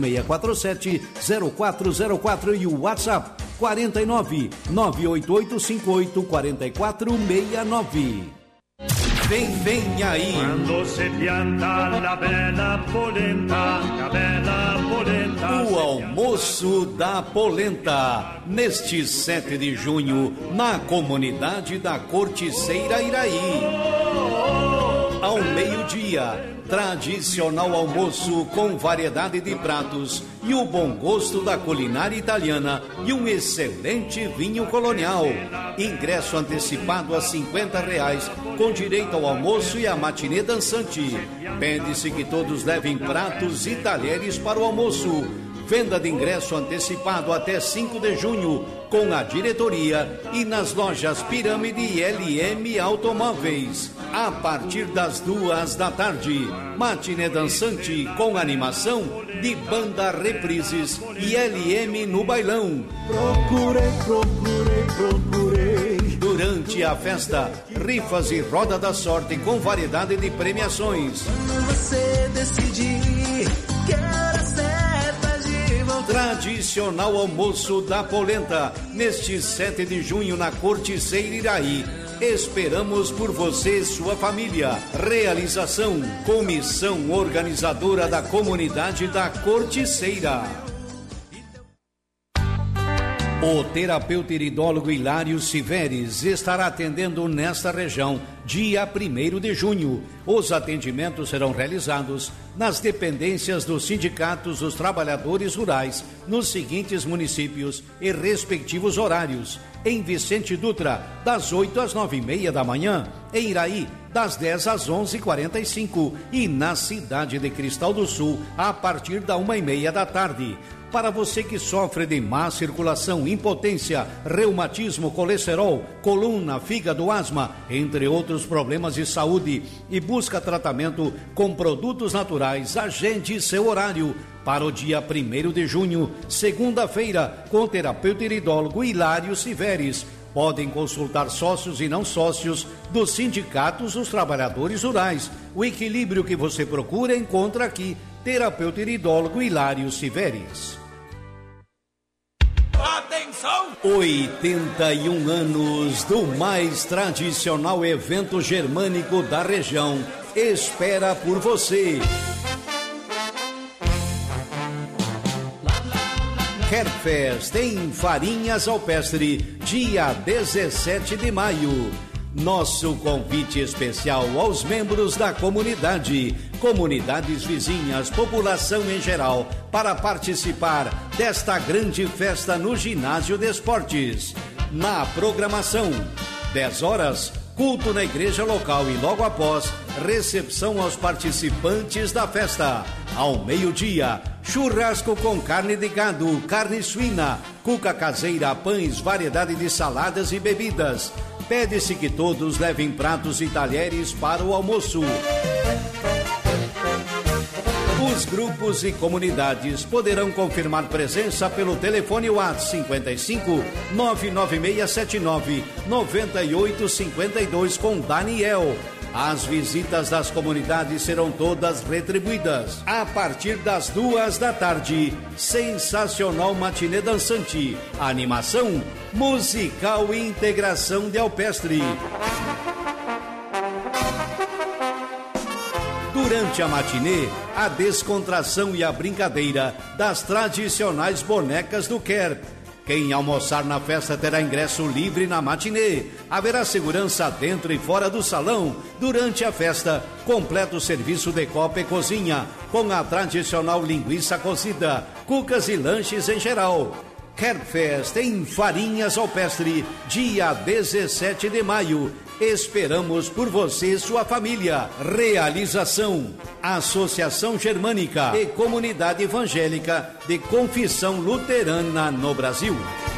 647-0404 e o WhatsApp 49-98858-4469. Vem aí. Quando se pianta la bella polenta, o almoço da polenta, neste 7 de junho, na comunidade da Corticeira Iraí. Ao meio-dia, tradicional almoço com variedade de pratos e o bom gosto da culinária italiana e um excelente vinho colonial. Ingresso antecipado a R$50, com direito ao almoço e a matinê dançante. Pede-se que todos levem pratos e talheres para o almoço. Venda de ingresso antecipado até 5 de junho, com a diretoria e nas lojas Pirâmide e LM Automóveis. A partir das 2 da tarde, matinê dançante com animação de banda Reprises e LM no bailão. Procurei. Durante a festa, rifas e roda da sorte com variedade de premiações. Quando você decidir, quero certa de voltar. Tradicional almoço da polenta, neste 7 de junho na Corticeira Iraí. Esperamos por você e sua família. Realização: Comissão Organizadora da Comunidade da Corticeira. O terapeuta iridólogo Hilário Siveres estará atendendo nesta região dia 1º de junho. Os atendimentos serão realizados nas dependências dos sindicatos dos trabalhadores rurais, nos seguintes municípios e respectivos horários: em Vicente Dutra, das 8 às 9h30 da manhã, em Iraí, das 10 às 11h45 e na cidade de Cristal do Sul, a partir da 1h30 da tarde. Para você que sofre de má circulação, impotência, reumatismo, colesterol, coluna, fígado, asma, entre outros problemas de saúde, e busca tratamento com produtos naturais, agende seu horário para o dia 1º de junho, segunda-feira, com o terapeuta iridólogo Hilário Siveres. Podem consultar sócios e não sócios dos sindicatos dos trabalhadores rurais. O equilíbrio que você procura encontra aqui. Terapeuta iridólogo Hilário Siveres. Atenção! 81 anos do mais tradicional evento germânico da região. Espera por você. Kerfest em Farinhas Alpestre, dia 17 de maio. Nosso convite especial aos membros da comunidade, comunidades vizinhas, população em geral, para participar desta grande festa no Ginásio de Esportes. Na programação, 10 horas, culto na igreja local e logo após, recepção aos participantes da festa. Ao meio-dia, churrasco com carne de gado, carne suína, cuca caseira, pães, variedade de saladas e bebidas. Pede-se que todos levem pratos e talheres para o almoço. Os grupos e comunidades poderão confirmar presença pelo telefone WhatsApp 55 99679 9852 com Daniel. As visitas das comunidades serão todas retribuídas. A partir das 2 da tarde, sensacional matinê dançante, animação, musical e integração de Alpestre. Durante a matinê, a descontração e a brincadeira das tradicionais bonecas do Kerp. Quem almoçar na festa terá ingresso livre na matinê. Haverá segurança dentro e fora do salão. Durante a festa, completo serviço de copa e cozinha, com a tradicional linguiça cozida, cucas e lanches em geral. Kerfest em Farinhas Alpestre, dia 17 de maio. Esperamos por você e sua família. Realização: Associação Germânica e Comunidade Evangélica de Confissão Luterana no Brasil.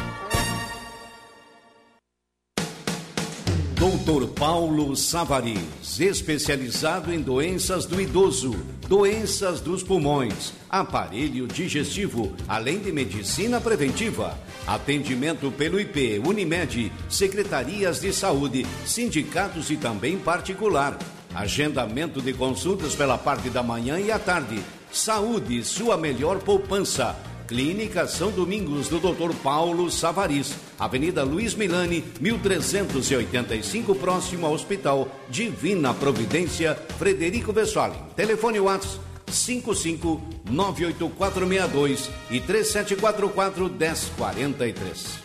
Dr. Paulo Savares, especializado em doenças do idoso, doenças dos pulmões, aparelho digestivo, além de medicina preventiva. Atendimento pelo IP, Unimed, secretarias de saúde, sindicatos e também particular. Agendamento de consultas pela parte da manhã e à tarde. Saúde, sua melhor poupança. Clínica São Domingos do Dr. Paulo Savariz, Avenida Luiz Milani, 1385, próximo ao Hospital Divina Providência, Frederico Vessolim. Telefone WhatsApp 55-98462 e 3744-1043.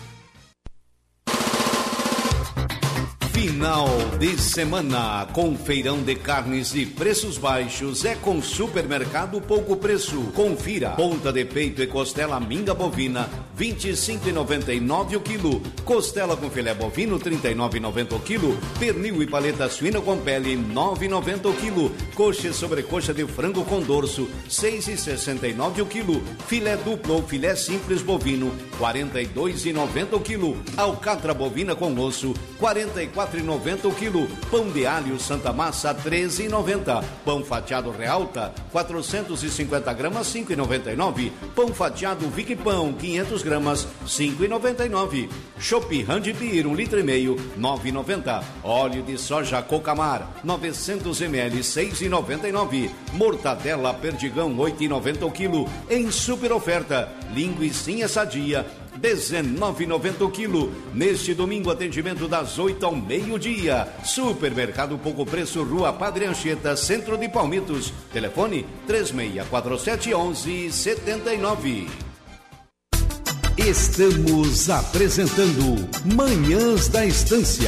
Final de semana com feirão de carnes e preços baixos é com Supermercado Pouco Preço. Confira: ponta de peito e costela minga bovina, R$25,99 o quilo. Costela com filé bovino, R$39,90 o quilo. Pernil e paleta suína com pele, R$9,90 o quilo. Coxa e sobrecoxa de frango com dorso, R$6,69 o quilo. Filé duplo ou filé simples bovino, R$42,90 o quilo. Alcatra bovina com osso, R$44,90 o quilo. Pão de alho Santa Massa, R$13,90. Pão fatiado Realta, 450 gramas, R$5,99. Pão fatiado Vic Pão, 500 gramas, R$5,99. Chopp Hand Beer, 1,5 litro, R$9,90. Óleo de soja Cocamar, 900 ml, R$6,99. Mortadela Perdigão, R$8,90 o quilo. Em super oferta, linguicinha sadia, R$19,90 o quilo. Neste domingo, atendimento das 8 ao meio-dia. Supermercado Pouco Preço, Rua Padre Anchieta, Centro de Palmitos. Telefone 3647-1179. Estamos apresentando Manhãs da Estância.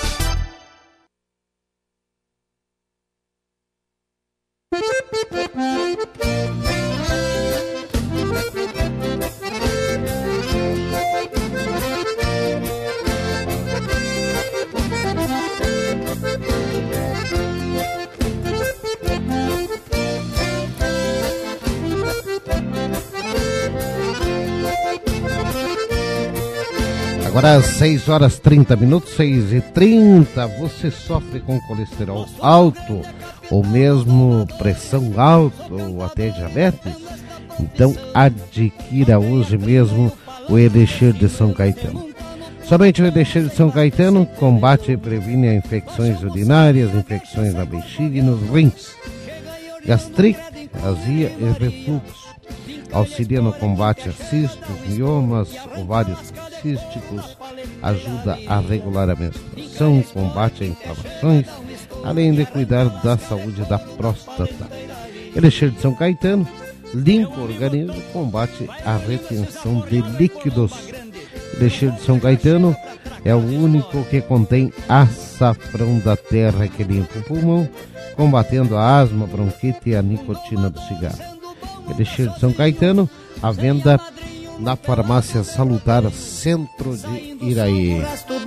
Agora às 6h30, 6h30, você sofre com colesterol alto ou mesmo pressão alta ou até diabetes? Então adquira hoje mesmo o Elixir de São Caetano. Somente o Elixir de São Caetano combate e previne infecções urinárias, infecções na bexiga e nos rins, gastrite, azia e refluxo. Auxilia no combate a cistos, miomas, ovários policísticos, ajuda a regular a menstruação, combate a inflamações, além de cuidar da saúde da próstata. Elixir de São Caetano limpa o organismo e combate a retenção de líquidos. Elixir de São Caetano é o único que contém açafrão da terra que limpa o pulmão, combatendo a asma, bronquite e a nicotina do cigarro. Elixir de São Caetano, à venda na Farmácia Salutar Centro de Iraí.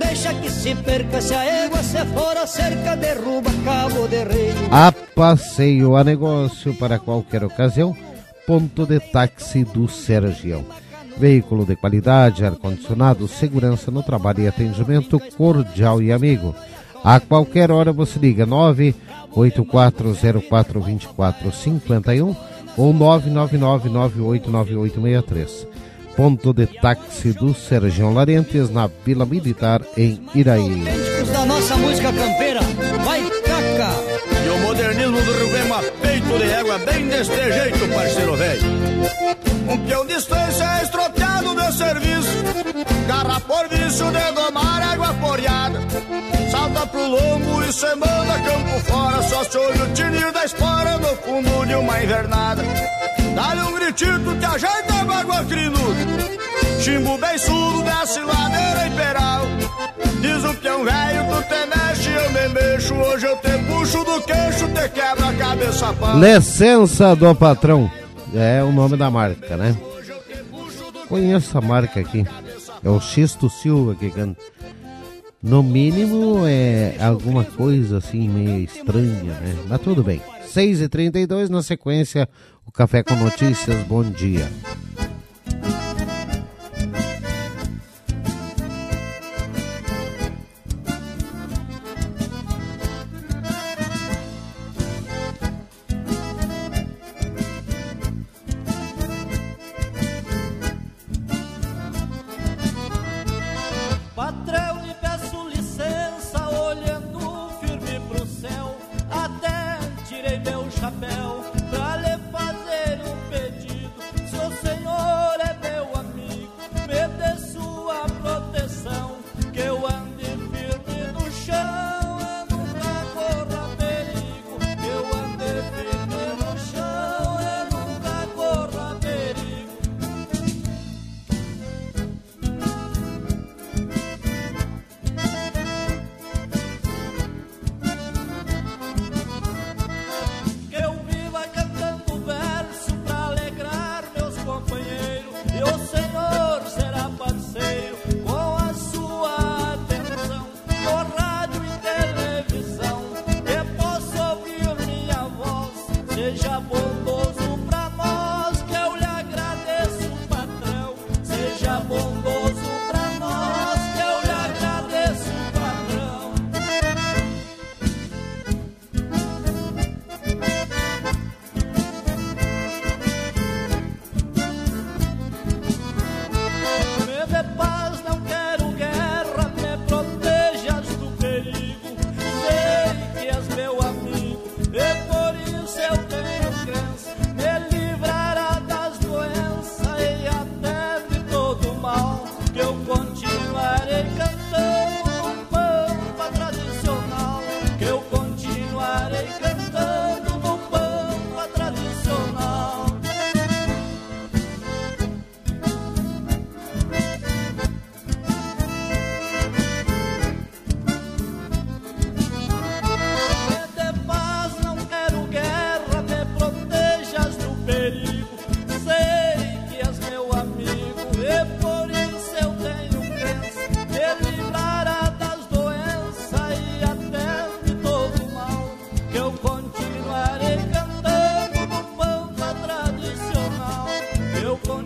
A passeio a negócio para qualquer ocasião, ponto de táxi do Sergião. Veículo de qualidade, ar-condicionado, segurança no trabalho e atendimento cordial e amigo. A qualquer hora você liga 984042451 ou 999989863. Ponto de táxi do Sergião Larentes, na Vila Militar, em Iraí. Da nossa música campeira, vai taca! E o modernismo do Rio Grande é peito de égua, bem deste jeito, parceiro velho. Um peão de distância estropiado de serviço, garra por vício de domar água poreada. Salta pro lombo e se manda campo fora, só se ouve o tinir da espora no fundo de uma invernada. Dá-lhe um gritito, te ajeita a água crinuda, chimbo bem surdo, desce ladeira imperial. Diz o peão velho, tu te mexe, eu me mexo, hoje eu te puxo do queixo, te quebra a cabeça pau. Licença do patrão, é o nome da marca, né? Conheço a marca aqui, é o Xisto Silva que canta. No mínimo é alguma coisa assim meio estranha, né? Mas tudo bem. 6h32, na sequência, o Café com Notícias. Bom dia. Fazer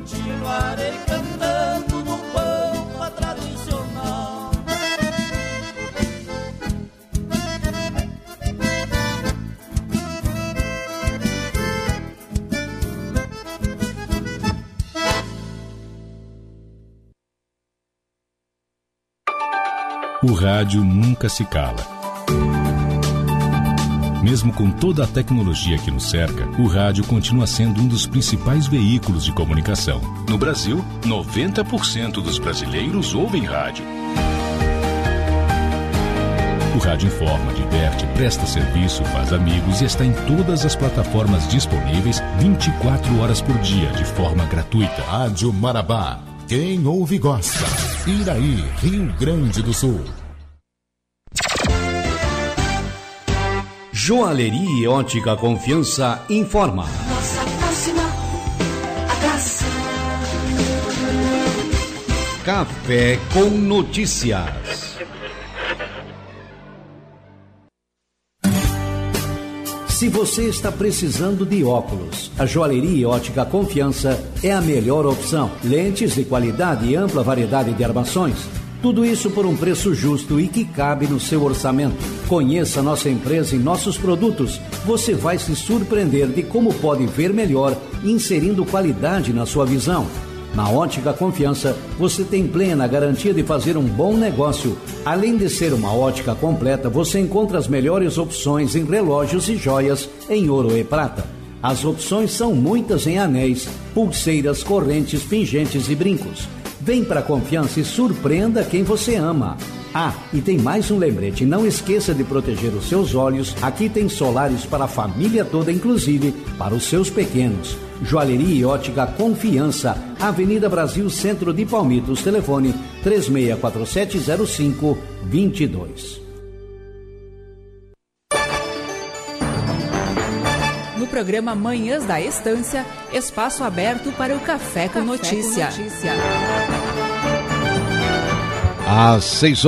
continuarei cantando no pampa tradicional. O rádio nunca se cala. Mesmo com toda a tecnologia que nos cerca, o rádio continua sendo um dos principais veículos de comunicação. No Brasil, 90% dos brasileiros ouvem rádio. O rádio informa, diverte, presta serviço, faz amigos e está em todas as plataformas disponíveis 24 horas por dia, de forma gratuita. Rádio Marabá. Quem ouve gosta. Iraí, Rio Grande do Sul. Joalheria Ótica Confiança informa. Nossa próxima atração. Café com Notícias. Se você está precisando de óculos, a Joalheria Ótica Confiança é a melhor opção. Lentes de qualidade e ampla variedade de armações. Tudo isso por um preço justo e que cabe no seu orçamento. Conheça nossa empresa e nossos produtos. Você vai se surpreender de como pode ver melhor, inserindo qualidade na sua visão. Na Ótica Confiança, você tem plena garantia de fazer um bom negócio. Além de ser uma ótica completa, você encontra as melhores opções em relógios e joias em ouro e prata. As opções são muitas em anéis, pulseiras, correntes, pingentes e brincos. Vem para a Confiança e surpreenda quem você ama. Ah, e tem mais um lembrete, não esqueça de proteger os seus olhos. Aqui tem solares para a família toda, inclusive para os seus pequenos. Joalheria e Ótica Confiança, Avenida Brasil, Centro de Palmitos, telefone 36470522. No programa Manhãs da Estância, espaço aberto para o Café com Notícia. Às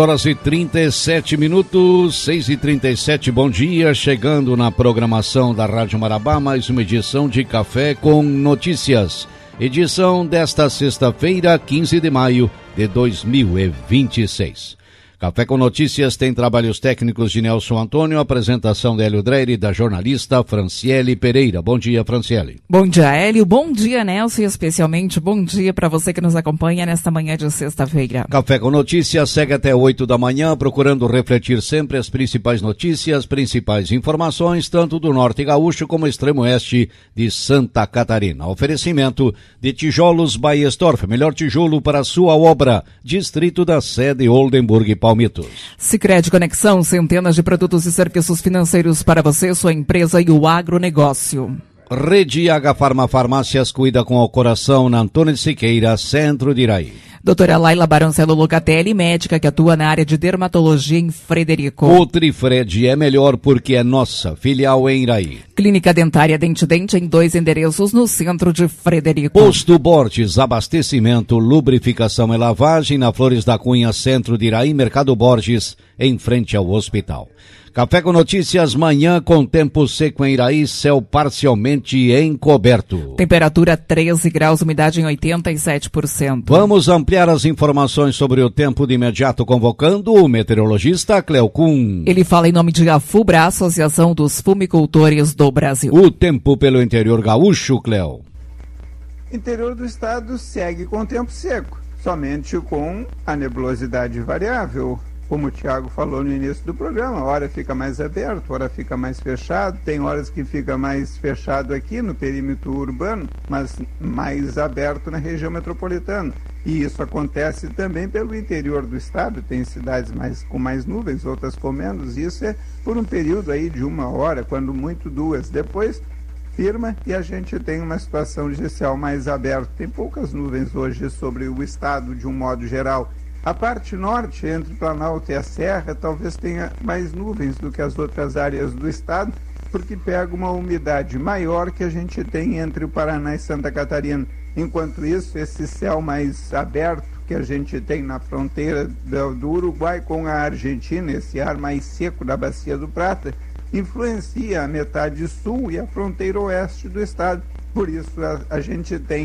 6h37, 6h37, bom dia, chegando na programação da Rádio Marabá, mais uma edição de Café com Notícias. Edição desta sexta-feira, 15 de maio de 2026. Café com Notícias tem trabalhos técnicos de Nelson Antônio, apresentação de Hélio Dreire e da jornalista Franciele Pereira. Bom dia, Franciele. Bom dia, Hélio. Bom dia, Nelson, e especialmente bom dia para você que nos acompanha nesta manhã de sexta-feira. Café com Notícias segue até 8 da manhã, procurando refletir sempre as principais notícias, principais informações, tanto do Norte Gaúcho como extremo oeste de Santa Catarina. Oferecimento de Tijolos Baestorff, melhor tijolo para a sua obra, distrito da sede Oldenburg Palmitos. Sicredi Conexão, centenas de produtos e serviços financeiros para você, sua empresa e o agronegócio. Rede H Farma Farmácias cuida com o coração na Antônio de Siqueira, centro de Iraí. Doutora Laila Baroncelo Locatelli, médica que atua na área de dermatologia em Frederico. O Trifred é melhor porque é nossa, filial em Iraí. Clínica Dentária Dente em 2 endereços no centro de Frederico. Posto Borges, abastecimento, lubrificação e lavagem na Flores da Cunha, centro de Iraí, Mercado Borges, em frente ao hospital. Café com Notícias, manhã com tempo seco em Iraí, céu parcialmente encoberto. Temperatura 13 graus, umidade em 87%. Vamos ampliar as informações sobre o tempo de imediato, convocando o meteorologista Cleo Kuhn. Ele fala em nome de AFUBRA, Associação dos Fumicultores do Brasil. O tempo pelo interior gaúcho, Cleo. Interior do estado segue com tempo seco, somente com a nebulosidade variável. Como o Thiago falou no início do programa, hora fica mais aberto, hora fica mais fechado, tem horas que fica mais fechado aqui no perímetro urbano, mas mais aberto na região metropolitana. E isso acontece também pelo interior do estado, tem cidades com mais nuvens, outras com menos. Isso é por um período aí de 1 hora, quando muito 2. Depois firma e a gente tem uma situação de céu mais aberto. Tem poucas nuvens hoje sobre o estado de um modo geral. A parte norte, entre Planalto e a Serra, talvez tenha mais nuvens do que as outras áreas do estado, porque pega uma umidade maior que a gente tem entre o Paraná e Santa Catarina. Enquanto isso, esse céu mais aberto que a gente tem na fronteira do Uruguai com a Argentina, esse ar mais seco da Bacia do Prata, influencia a metade sul e a fronteira oeste do estado. Por isso, a gente tem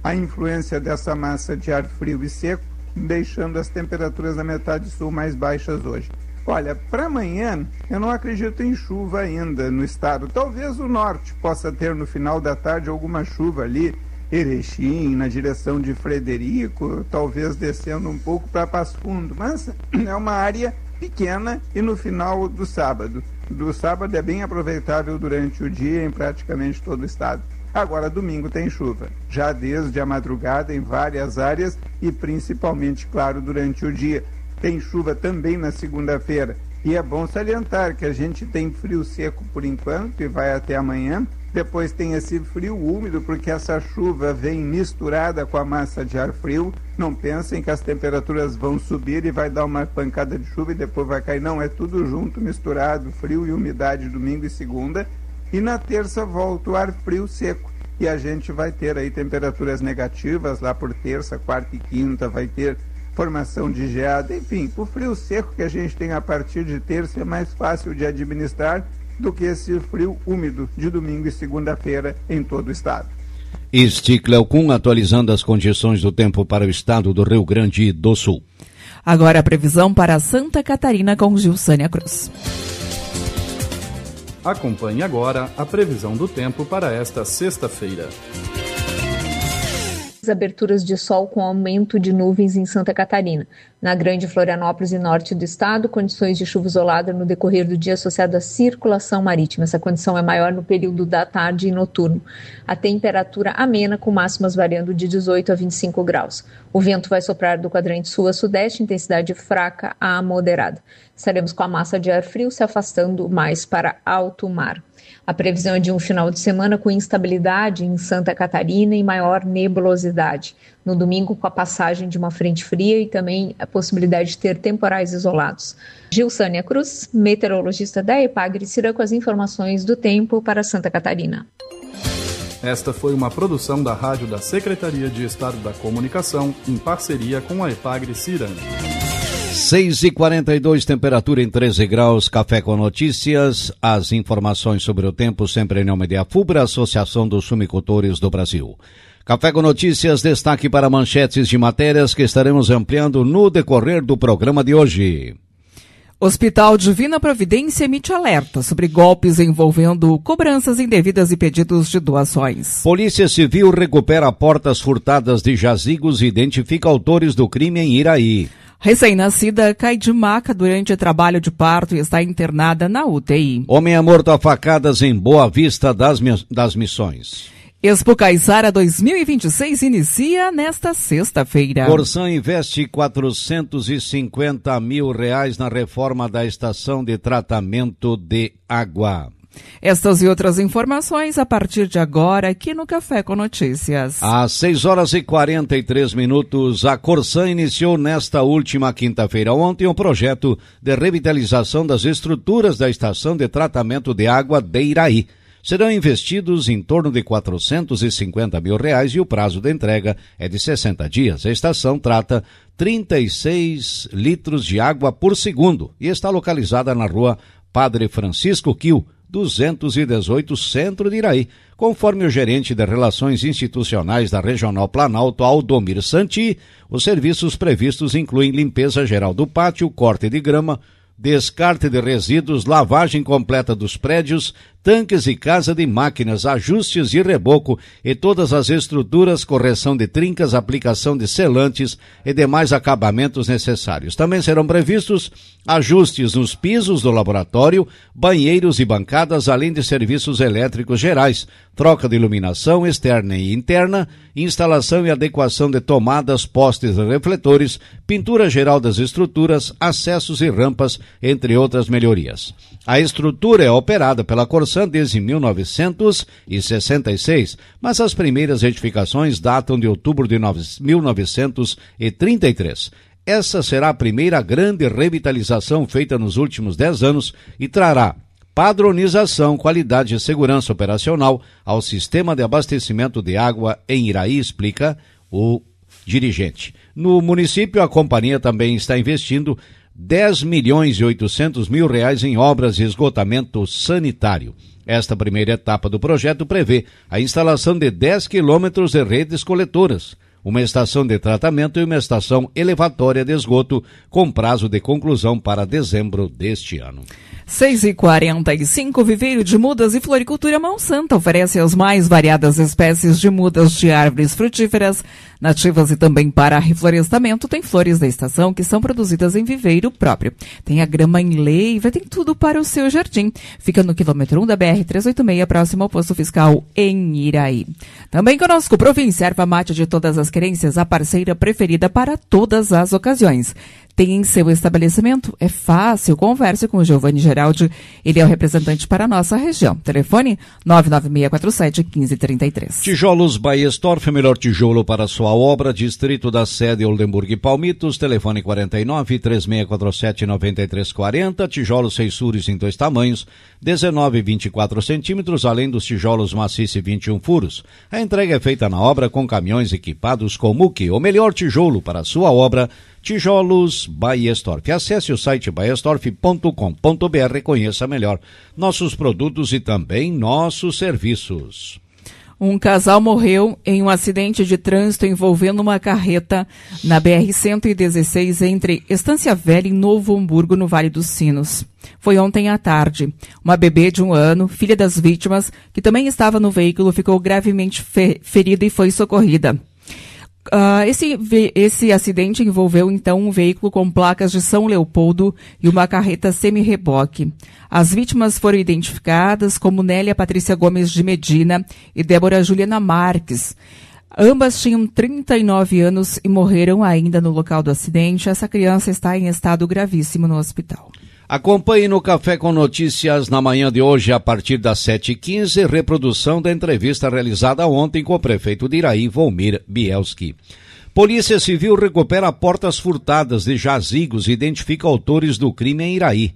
a influência dessa massa de ar frio e seco, deixando as temperaturas da metade sul mais baixas hoje. Olha, para amanhã eu não acredito em chuva ainda no estado. Talvez o norte possa ter no final da tarde alguma chuva ali, Erechim, na direção de Frederico, talvez descendo um pouco para Passo Fundo, mas é uma área pequena e no final do sábado. Do sábado é bem aproveitável durante o dia em praticamente todo o estado. Agora, domingo tem chuva, já desde a madrugada em várias áreas e principalmente, claro, durante o dia. Tem chuva também na segunda-feira. E é bom salientar que a gente tem frio seco por enquanto e vai até amanhã. Depois tem esse frio úmido, porque essa chuva vem misturada com a massa de ar frio. Não pensem que as temperaturas vão subir e vai dar uma pancada de chuva e depois vai cair. Não, é tudo junto, misturado, frio e umidade domingo e segunda. E na terça volta o ar frio seco. E a gente vai ter aí temperaturas negativas lá por terça, quarta e quinta, vai ter formação de geada. Enfim, o frio seco que a gente tem a partir de terça é mais fácil de administrar do que esse frio úmido de domingo e segunda-feira em todo o estado. Este Cleocum atualizando as condições do tempo para o estado do Rio Grande do Sul. Agora a previsão para Santa Catarina com Gilsânia Cruz. Acompanhe agora a previsão do tempo para esta sexta-feira. Aberturas de sol com aumento de nuvens em Santa Catarina. Na Grande Florianópolis e norte do estado, condições de chuva isolada no decorrer do dia associado à circulação marítima. Essa condição é maior no período da tarde e noturno. A temperatura amena, com máximas variando de 18 a 25 graus. O vento vai soprar do quadrante sul a sudeste, intensidade fraca a moderada. Estaremos com a massa de ar frio se afastando mais para alto mar. A previsão é de um final de semana com instabilidade em Santa Catarina e maior nebulosidade. No domingo, com a passagem de uma frente fria e também a possibilidade de ter temporais isolados. Gilsânia Cruz, meteorologista da Epagre-Cirã, com as informações do tempo para Santa Catarina. Esta foi uma produção da Rádio da Secretaria de Estado da Comunicação, em parceria com a Epagre-Cirã. 6h42, temperatura em 13 graus, Café com Notícias, as informações sobre o tempo sempre em nome de Afubra, Associação dos Sumicultores do Brasil. Café com Notícias, destaque para manchetes de matérias que estaremos ampliando no decorrer do programa de hoje. Hospital Divina Providência emite alerta sobre golpes envolvendo cobranças indevidas e pedidos de doações. Polícia Civil recupera portas furtadas de jazigos e identifica autores do crime em Iraí. Recém-nascida cai de maca durante trabalho de parto e está internada na UTI. Homem é morto a facadas em Boa Vista das Missões. Expo Caiçara 2026 inicia nesta sexta-feira. Corsan investe R$450 mil na reforma da estação de tratamento de água. Estas e outras informações a partir de agora aqui no Café com Notícias. Às 6h43, a Corsan iniciou nesta última quinta-feira ontem um projeto de revitalização das estruturas da estação de tratamento de água de Iraí. Serão investidos em torno de R$450 mil e o prazo de entrega é de 60 dias. A estação trata 36 litros de água por segundo e está localizada na rua Padre Francisco Quil, 218, centro de Iraí, conforme o gerente de Relações Institucionais da Regional Planalto, Aldomir Santi. Os serviços previstos incluem limpeza geral do pátio, corte de grama, descarte de resíduos, lavagem completa dos prédios, tanques e casa de máquinas, ajustes de reboco e todas as estruturas, correção de trincas, aplicação de selantes e demais acabamentos necessários. Também serão previstos ajustes nos pisos do laboratório, banheiros e bancadas, além de serviços elétricos gerais, troca de iluminação externa e interna, instalação e adequação de tomadas, postes e refletores, pintura geral das estruturas, acessos e rampas, entre outras melhorias. A estrutura é operada pela Corsan desde 1966, mas as primeiras edificações datam de outubro de 1933. Essa será a primeira grande revitalização feita nos últimos 10 anos e trará padronização, qualidade e segurança operacional ao sistema de abastecimento de água em Iraí, explica o dirigente. No município, a companhia também está investindo R$10.800.000 em obras de esgotamento sanitário. Esta primeira etapa do projeto prevê a instalação de 10 quilômetros de redes coletoras, uma estação de tratamento e uma estação elevatória de esgoto, com prazo de conclusão para dezembro deste ano. 6h45, Viveiro de Mudas e Floricultura Mão Santa oferece as mais variadas espécies de mudas de árvores frutíferas, nativas e também para reflorestamento. Tem flores da estação que são produzidas em viveiro próprio. Tem a grama em leiva, tem tudo para o seu jardim. Fica no quilômetro 1 da BR-386, próximo ao posto fiscal em Iraí. Também conosco, Província Erva Mate de todas as querências, a parceira preferida para todas as ocasiões. Tem em seu estabelecimento? É fácil, converse com o Giovanni Geraldi, ele é o representante para a nossa região. Telefone 99647-1533. Tijolos Baestorff, melhor tijolo para sua obra, distrito da sede Oldenburg e Palmitos, telefone 49-3647-9340, tijolos Seisures em 2 tamanhos, 19 e 24 centímetros, além dos tijolos maciço e 21 furos. A entrega é feita na obra com caminhões equipados com muque, o melhor tijolo para sua obra, Tijolos Baestorff. Acesse o site baestorff.com.br e conheça melhor nossos produtos e também nossos serviços. Um casal morreu em um acidente de trânsito envolvendo uma carreta na BR-116 entre Estância Velha e Novo Hamburgo, no Vale dos Sinos. Foi ontem à tarde. Uma bebê de 1 ano, filha das vítimas, que também estava no veículo, ficou gravemente ferida e foi socorrida. Esse acidente envolveu, então, um veículo com placas de São Leopoldo e uma carreta semi-reboque. As vítimas foram identificadas como Nélia Patrícia Gomes de Medina e Débora Juliana Marques. Ambas tinham 39 anos e morreram ainda no local do acidente. Essa criança está em estado gravíssimo no hospital. Acompanhe no Café com Notícias na manhã de hoje, a partir das 7h15, reprodução da entrevista realizada ontem com o prefeito de Iraí, Volmir Bielski. Polícia Civil recupera portas furtadas de jazigos e identifica autores do crime em Iraí.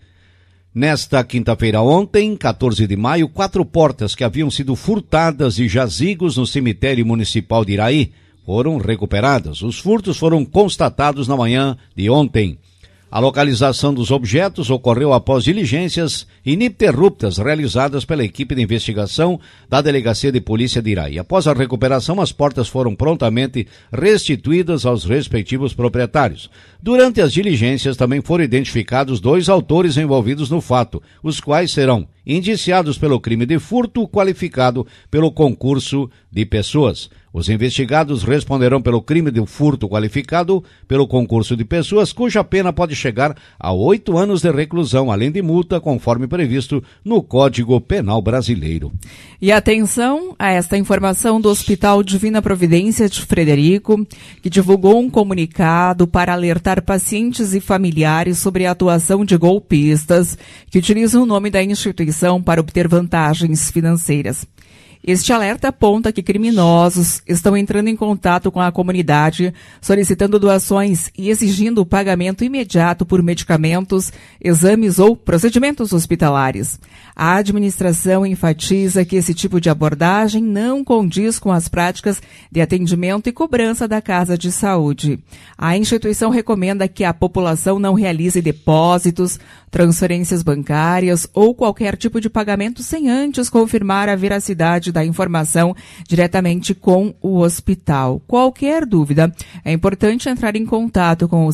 Nesta quinta-feira ontem, 14 de maio, 4 portas que haviam sido furtadas de jazigos no cemitério municipal de Iraí foram recuperadas. Os furtos foram constatados na manhã de ontem. A localização dos objetos ocorreu após diligências ininterruptas realizadas pela equipe de investigação da Delegacia de Polícia de Iraí. Após a recuperação, as portas foram prontamente restituídas aos respectivos proprietários. Durante as diligências também foram identificados 2 autores envolvidos no fato, os quais serão indiciados pelo crime de furto qualificado pelo concurso de pessoas. Os investigados responderão pelo crime de furto qualificado pelo concurso de pessoas, cuja pena pode chegar a 8 anos de reclusão, além de multa, conforme previsto no Código Penal Brasileiro. E atenção a esta informação do Hospital Divina Providência de Frederico, que divulgou um comunicado para alertar pacientes e familiares sobre a atuação de golpistas que utilizam o nome da instituição para obter vantagens financeiras. Este alerta aponta que criminosos estão entrando em contato com a comunidade, solicitando doações e exigindo o pagamento imediato por medicamentos, exames ou procedimentos hospitalares. A administração enfatiza que esse tipo de abordagem não condiz com as práticas de atendimento e cobrança da Casa de Saúde. A instituição recomenda que a população não realize depósitos, transferências bancárias ou qualquer tipo de pagamento sem antes confirmar a veracidade da informação diretamente com o hospital. Qualquer dúvida, é importante entrar em contato com o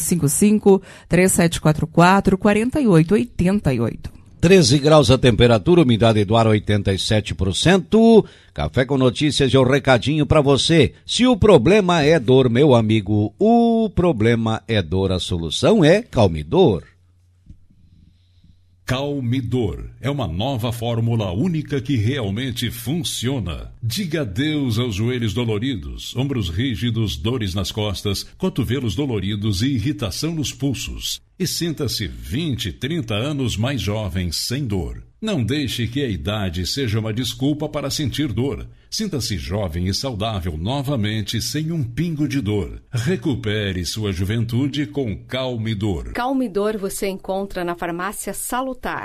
55-3744-4888. 13 graus a temperatura, umidade do ar 87%. Café com Notícias e o recadinho para você. Se o problema é dor, meu amigo, o problema é dor. A solução é Calmidor. Calmidor é uma nova fórmula única que realmente funciona. Diga adeus aos joelhos doloridos, ombros rígidos, dores nas costas, cotovelos doloridos e irritação nos pulsos. E sinta-se 20, 30 anos mais jovem, sem dor. Não deixe que a idade seja uma desculpa para sentir dor. Sinta-se jovem e saudável novamente, sem um pingo de dor. Recupere sua juventude com Calmidor. Calmidor você encontra na Farmácia Salutar,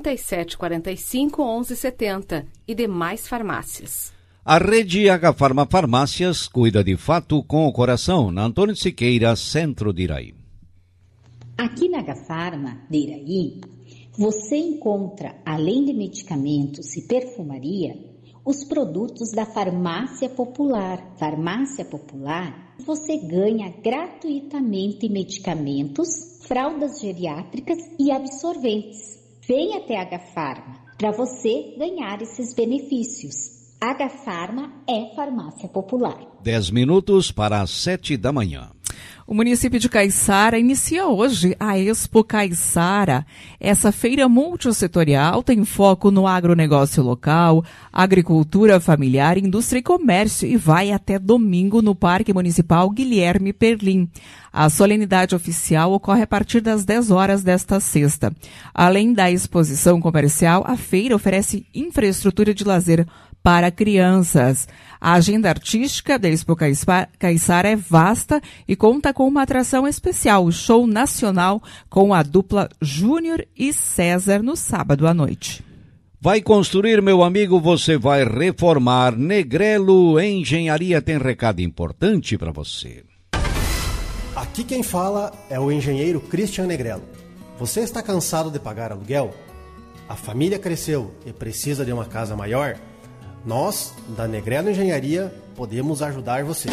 3745-1170 e demais farmácias. A rede H Farma Farmácias cuida de fato com o coração, na Antônio Siqueira, centro de Iraí. Aqui na Agafarma de Iraí, você encontra, além de medicamentos e perfumaria, os produtos da Farmácia Popular. Farmácia Popular, você ganha gratuitamente medicamentos, fraldas geriátricas e absorventes. Venha até a Agafarma para você ganhar esses benefícios. Agafarma é Farmácia Popular. 10 minutos para as 7 da manhã. O município de Caiçara inicia hoje a Expo Caiçara. Essa feira multissetorial tem foco no agronegócio local, agricultura familiar, indústria e comércio e vai até domingo no Parque Municipal Guilherme Perlim. A solenidade oficial ocorre a partir das 10 horas desta sexta. Além da exposição comercial, a feira oferece infraestrutura de lazer para crianças. A agenda artística da Expo Caiçara é vasta e conta com uma atração especial, o show nacional com a dupla Júnior e César no sábado à noite. Vai construir, meu amigo, você vai reformar. Negrelo Engenharia tem recado importante para você. Aqui quem fala é o engenheiro Christian Negrelo. Você está cansado de pagar aluguel? A família cresceu e precisa de uma casa maior? Nós, da Negrelo Engenharia, podemos ajudar você.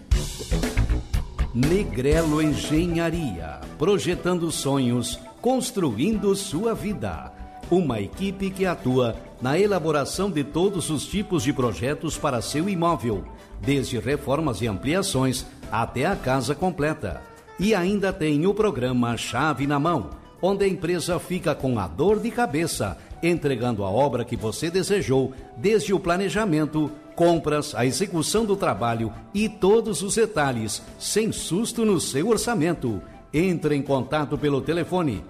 Negrelo Engenharia, projetando sonhos, construindo sua vida. Uma equipe que atua na elaboração de todos os tipos de projetos para seu imóvel, desde reformas e ampliações até a casa completa. E ainda tem o programa Chave na Mão, onde a empresa fica com a dor de cabeça, entregando a obra que você desejou, desde o planejamento, compras, a execução do trabalho e todos os detalhes, sem susto no seu orçamento. Entre em contato pelo telefone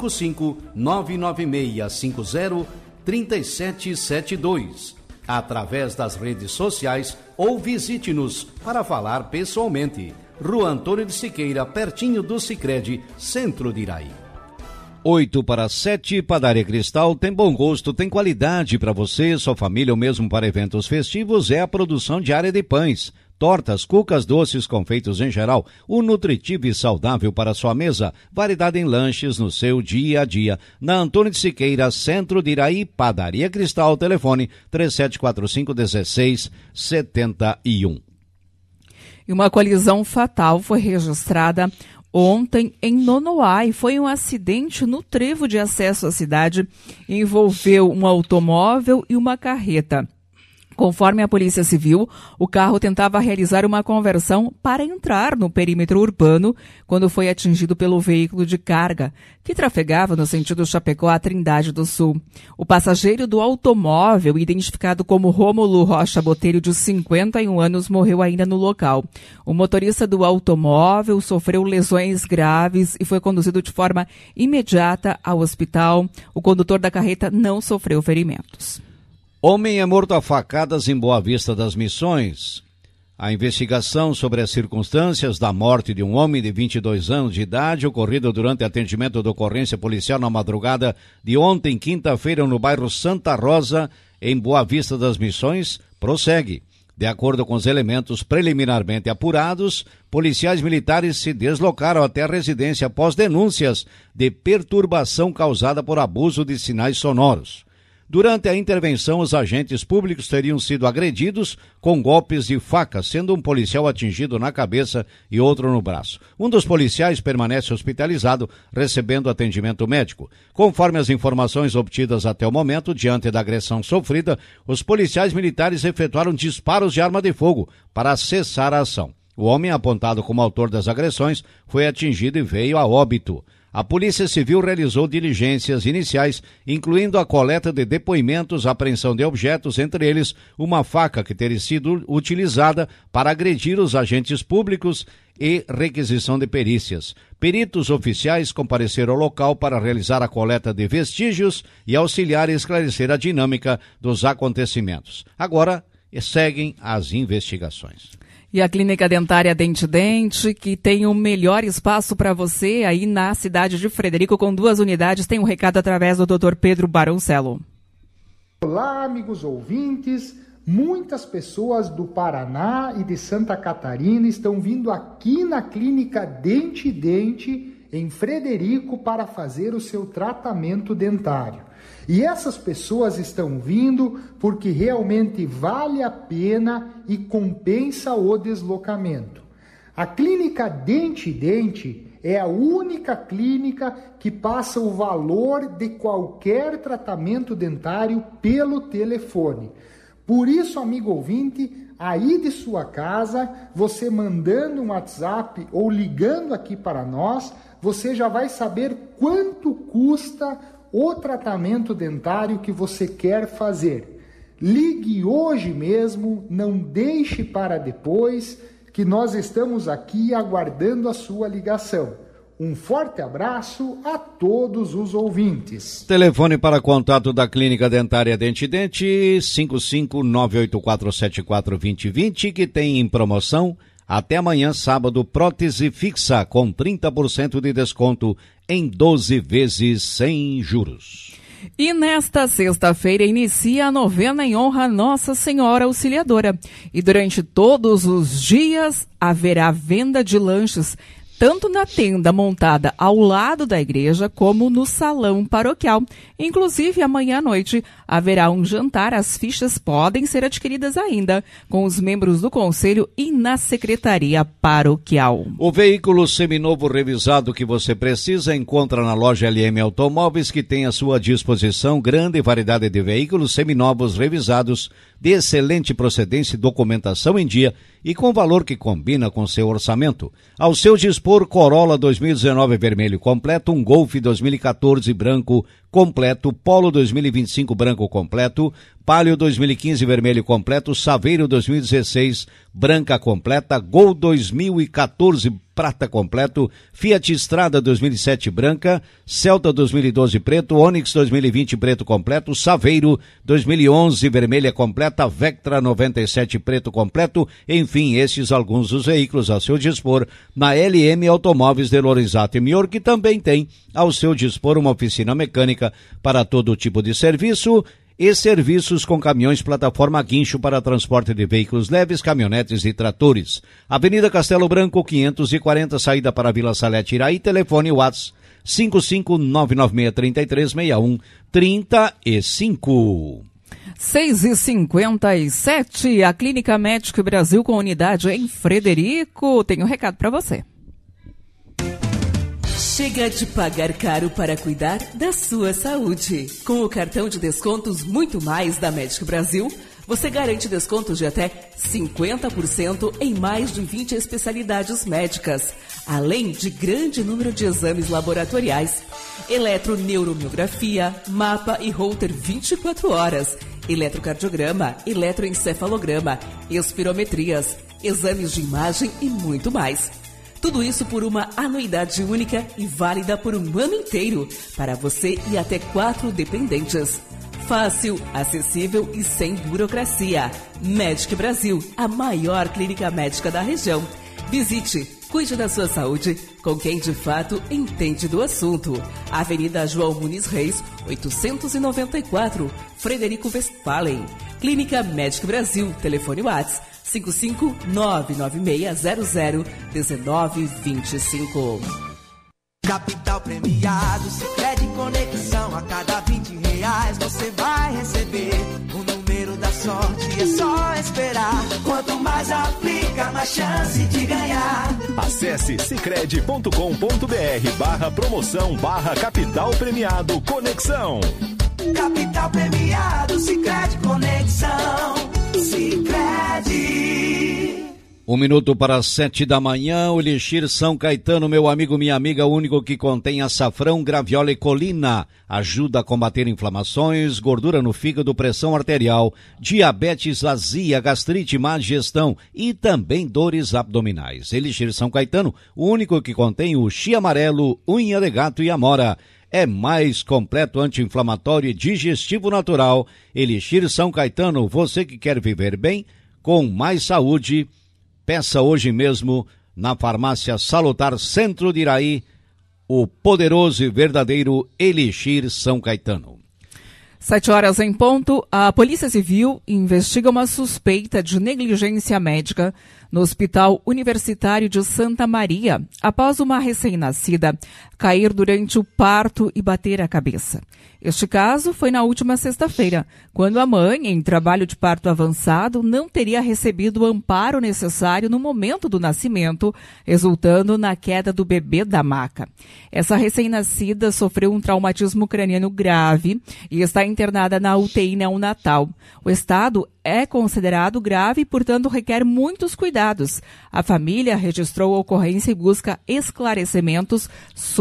55-99650-3772, através das redes sociais ou visite-nos para falar pessoalmente. Rua Antônio de Siqueira, pertinho do Sicredi, centro de Iraí. 8 para 7, Padaria Cristal tem bom gosto, tem qualidade para você, sua família ou mesmo para eventos festivos. É a produção diária de pães, tortas, cucas, doces, confeitos em geral, o nutritivo e saudável para sua mesa, variedade em lanches no seu dia a dia. Na Antônio de Siqueira, centro de Iraí, Padaria Cristal, telefone 3745-1671. E uma colisão fatal foi registrada ontem em Nonoá e foi um acidente no trevo de acesso à cidade. Envolveu um automóvel e uma carreta. Conforme a Polícia Civil, o carro tentava realizar uma conversão para entrar no perímetro urbano quando foi atingido pelo veículo de carga, que trafegava no sentido Chapecó a Trindade do Sul. O passageiro do automóvel, identificado como Rômulo Rocha Botelho, de 51 anos, morreu ainda no local. O motorista do automóvel sofreu lesões graves e foi conduzido de forma imediata ao hospital. O condutor da carreta não sofreu ferimentos. Homem é morto a facadas em Boa Vista das Missões. A investigação sobre as circunstâncias da morte de um homem de 22 anos de idade, ocorrida durante atendimento da ocorrência policial na madrugada de ontem, quinta-feira, no bairro Santa Rosa, em Boa Vista das Missões, prossegue. De acordo com os elementos preliminarmente apurados, policiais militares se deslocaram até a residência após denúncias de perturbação causada por abuso de sinais sonoros. Durante a intervenção, os agentes públicos teriam sido agredidos com golpes de faca, sendo um policial atingido na cabeça e outro no braço. Um dos policiais permanece hospitalizado, recebendo atendimento médico. Conforme as informações obtidas até o momento, diante da agressão sofrida, os policiais militares efetuaram disparos de arma de fogo para cessar a ação. O homem apontado como autor das agressões foi atingido e veio a óbito. A Polícia Civil realizou diligências iniciais, incluindo a coleta de depoimentos, apreensão de objetos, entre eles uma faca que teria sido utilizada para agredir os agentes públicos e requisição de perícias. Peritos oficiais compareceram ao local para realizar a coleta de vestígios e auxiliar e esclarecer a dinâmica dos acontecimentos. Agora, seguem as investigações. E a Clínica Dentária Dente Dente, que tem o melhor espaço para você aí na cidade de Frederico, com 2 unidades, tem um recado através do Dr. Pedro Baroncelo. Olá, amigos ouvintes. Muitas pessoas do Paraná e de Santa Catarina estão vindo aqui na Clínica Dente Dente em Frederico para fazer o seu tratamento dentário. E essas pessoas estão vindo porque realmente vale a pena e compensa o deslocamento. A clínica Dente e Dente é a única clínica que passa o valor de qualquer tratamento dentário pelo telefone. Por isso, amigo ouvinte, aí de sua casa, você mandando um WhatsApp ou ligando aqui para nós, você já vai saber quanto custa o tratamento dentário que você quer fazer. Ligue hoje mesmo, não deixe para depois, que nós estamos aqui aguardando a sua ligação. Um forte abraço a todos os ouvintes. Telefone para contato da Clínica Dentária Dente e Dente, 55984742020, que tem em promoção até amanhã, sábado, prótese fixa com 30% de desconto em 12 vezes sem juros. E nesta sexta-feira inicia a novena em honra a Nossa Senhora Auxiliadora. E durante todos os dias haverá venda de lanches, tanto na tenda montada ao lado da igreja como no salão paroquial. Inclusive, amanhã à noite haverá um jantar. As fichas podem ser adquiridas ainda com os membros do conselho e na secretaria paroquial. O veículo seminovo revisado que você precisa encontra na loja LM Automóveis, que tem à sua disposição grande variedade de veículos seminovos revisados de excelente procedência e documentação em dia e com valor que combina com seu orçamento. Ao seu dispor, Corolla 2019 vermelho completo, um Golf 2014 branco completo, Polo 2025 branco completo, Palio 2015 vermelho completo, Saveiro 2016 branca completa, Gol 2014 prata completo, Fiat Strada 2007 branca, Celta 2012 preto, Onix 2020 preto completo, Saveiro 2011 vermelha completa, Vectra 97 preto completo, enfim, esses alguns dos veículos ao seu dispor na LM Automóveis de Lorenzato e Mior, que também tem ao seu dispor uma oficina mecânica para todo tipo de serviço e serviços com caminhões plataforma guincho para transporte de veículos leves, caminhonetes e tratores. Avenida Castelo Branco 540, saída para Vila Salete Iraí, telefone WhatsApp 55996336135. 6h57, a Clínica Médico Brasil com unidade em Frederico. Tem um recado para você. Chega de pagar caro para cuidar da sua saúde. Com o cartão de descontos Muito Mais da Médico Brasil, você garante descontos de até 50% em mais de 20 especialidades médicas, além de grande número de exames laboratoriais, eletroneuromiografia, mapa e holter 24 horas, eletrocardiograma, eletroencefalograma, espirometrias, exames de imagem e muito mais. Tudo isso por uma anuidade única e válida por um ano inteiro, para você e até 4 dependentes. Fácil, acessível e sem burocracia. Médico Brasil, a maior clínica médica da região. Visite, cuide da sua saúde com quem de fato entende do assunto. Avenida João Muniz Reis, 894, Frederico Westphalen. Clínica Médico Brasil, telefone WhatsApp 55996001925. Capital premiado, Sicredi Conexão. A cada R$20 você vai receber o número da sorte. É só esperar. Quanto mais aplica, mais chance de ganhar. Acesse sicredi.com.br/promoção/capital premiado Conexão. Capital premiado, Sicredi Conexão. Sicredi. 1 minuto para 7 da manhã, o Elixir São Caetano, meu amigo, minha amiga, único que contém açafrão, graviola e colina. Ajuda a combater inflamações, gordura no fígado, pressão arterial, diabetes, azia, gastrite, má digestão e também dores abdominais. Elixir São Caetano, o único que contém o chia amarelo, unha de gato e amora. É mais completo, anti-inflamatório e digestivo natural. Elixir São Caetano, você que quer viver bem, com mais saúde, peça hoje mesmo na Farmácia Salutar Centro de Iraí, o poderoso e verdadeiro Elixir São Caetano. 7 horas em ponto, a Polícia Civil investiga uma suspeita de negligência médica no Hospital Universitário de Santa Maria, após uma recém-nascida cair durante o parto e bater a cabeça. Este caso foi na última sexta-feira, quando a mãe, em trabalho de parto avançado, não teria recebido o amparo necessário no momento do nascimento, resultando na queda do bebê da maca. Essa recém-nascida sofreu um traumatismo craniano grave e está internada na UTI neonatal. O estado é considerado grave e, portanto, requer muitos cuidados. A família registrou a ocorrência e busca esclarecimentos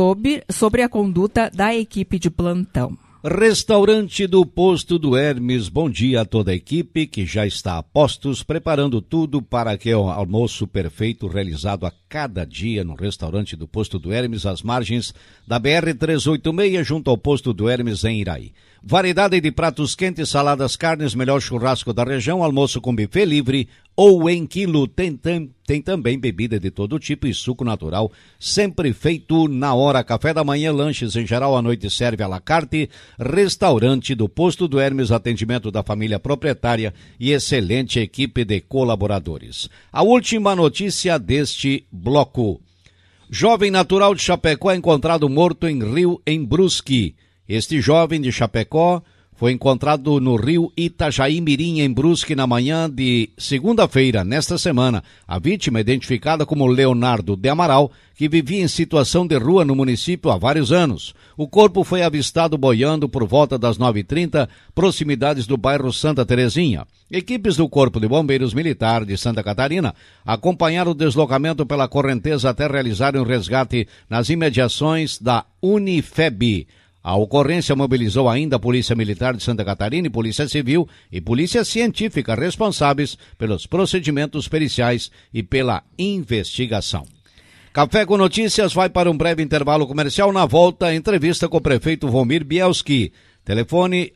sobre a conduta da equipe de plantão. Restaurante do Posto do Hermes, bom dia a toda a equipe que já está a postos, preparando tudo para que o almoço perfeito realizado a cada dia no restaurante do Posto do Hermes, às margens da BR-386, junto ao Posto do Hermes em Iraí. Variedade de pratos quentes, saladas, carnes, melhor churrasco da região, almoço com buffet livre ou em quilo. Tem também bebida de todo tipo e suco natural, sempre feito na hora. Café da manhã, lanches em geral, à noite serve à la carte. Restaurante do Posto do Hermes, atendimento da família proprietária e excelente equipe de colaboradores. A última notícia deste bloco. Jovem natural de Chapecó encontrado morto em rio em Brusque. Este jovem de Chapecó foi encontrado no rio Itajaí-Mirim, em Brusque, na manhã de segunda-feira, nesta semana. A vítima, identificada como Leonardo de Amaral, que vivia em situação de rua no município há vários anos. O corpo foi avistado boiando por volta das 9h30, proximidades do bairro Santa Terezinha. Equipes do Corpo de Bombeiros Militar de Santa Catarina acompanharam o deslocamento pela correnteza até realizarem um resgate nas imediações da Unifeb. A ocorrência mobilizou ainda a Polícia Militar de Santa Catarina e Polícia Civil e Polícia Científica, responsáveis pelos procedimentos periciais e pela investigação. Café com Notícias vai para um breve intervalo comercial. Na volta, entrevista com o prefeito Vomir Bielski. Telefone,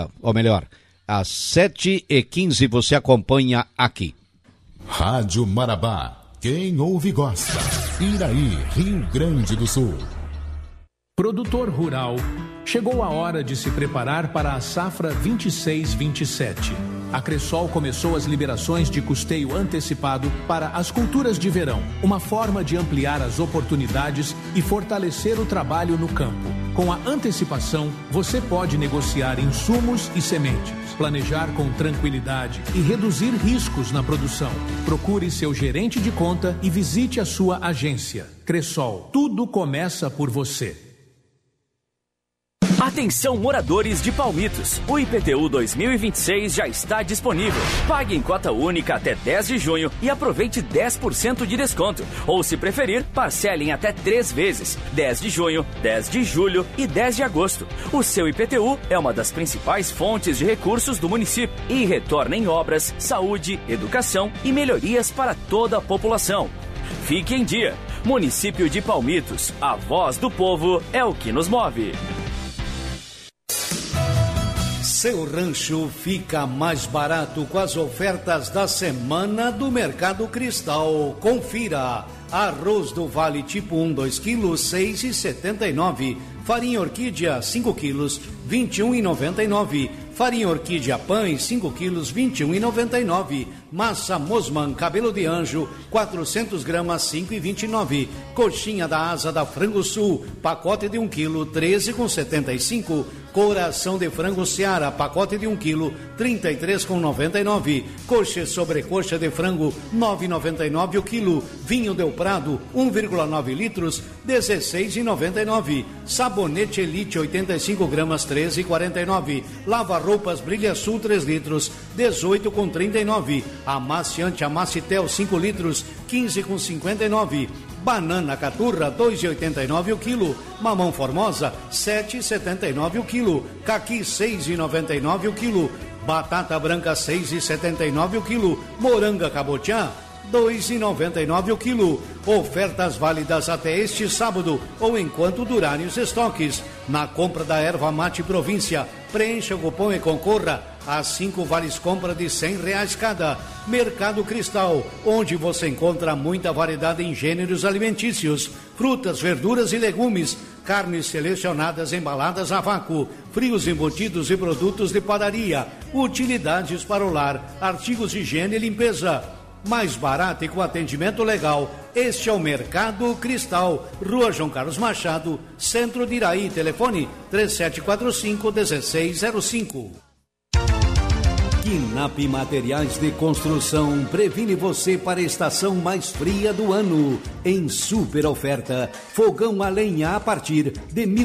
às 7h15 você acompanha aqui. Rádio Marabá. Quem ouve gosta. Iraí, Rio Grande do Sul. Produtor rural, chegou a hora de se preparar para a safra 26-27. A Cressol começou as liberações de custeio antecipado para as culturas de verão, uma forma de ampliar as oportunidades e fortalecer o trabalho no campo. Com a antecipação, você pode negociar insumos e sementes, planejar com tranquilidade e reduzir riscos na produção. Procure seu gerente de conta e visite a sua agência. Cressol, tudo começa por você. Atenção, moradores de Palmitos, o IPTU 2026 já está disponível. Pague em cota única até 10 de junho e aproveite 10% de desconto. Ou, se preferir, parcelem até 3 vezes, 10 de junho, 10 de julho e 10 de agosto. O seu IPTU é uma das principais fontes de recursos do município e retorna em obras, saúde, educação e melhorias para toda a população. Fique em dia. Município de Palmitos, a voz do povo é o que nos move. Seu rancho fica mais barato com as ofertas da semana do Mercado Cristal. Confira. Arroz do Vale tipo 1, 2 quilos, 6,79. Farinha Orquídea, 5 quilos, 21,99. Farinha Orquídea Pães, 5 quilos, 21,99. Massa Mosman Cabelo de Anjo, 400 gramas, 5,29. Coxinha da Asa da Frango Sul, pacote de 1 quilo, 13,75. Coração de frango Seara, pacote de 1 quilo, 33,99. Coxa e sobrecoxa de frango, 9,99 o quilo. Vinho Del Prado, 1,9 litros, 16,99. Sabonete Elite, 85 gramas, 13,49. Lava-roupas Brilha Sul, 3 litros, 18,39. Amaciante Amacitel, 5 litros, 15,59. Banana Caturra, 2,89 o quilo. Mamão Formosa, 7,79 o quilo. Caqui, 6,99 o quilo. Batata branca, 6,79 o quilo. Moranga Cabotiá, 2,99 o quilo. Ofertas válidas até este sábado ou enquanto durarem os estoques. Na compra da erva mate província, preencha o cupom e concorra a 5 vales compra de R$100 cada. Mercado Cristal, onde você encontra muita variedade em gêneros alimentícios, frutas, verduras e legumes, carnes selecionadas embaladas a vácuo, frios embutidos e produtos de padaria, utilidades para o lar, artigos de higiene e limpeza. mais barata e com atendimento legal. Este é o Mercado Cristal, Rua João Carlos Machado, Centro de Iraí. Telefone 3745-1605. Quinap Materiais de Construção previne você para a estação mais fria do ano. Em super oferta, fogão a lenha a partir de R$